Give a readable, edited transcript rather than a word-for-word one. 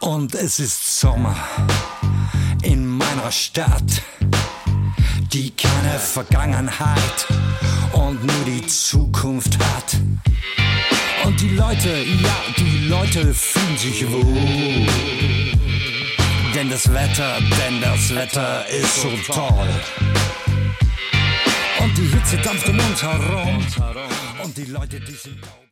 Und es ist Sommer in meiner Stadt, die keine Vergangenheit und nur die Zukunft hat. Und die Leute, ja, die Leute fühlen sich wohl. Denn das Wetter ist so toll. Und die Hitze dampft um uns herum. Und die Leute, die sind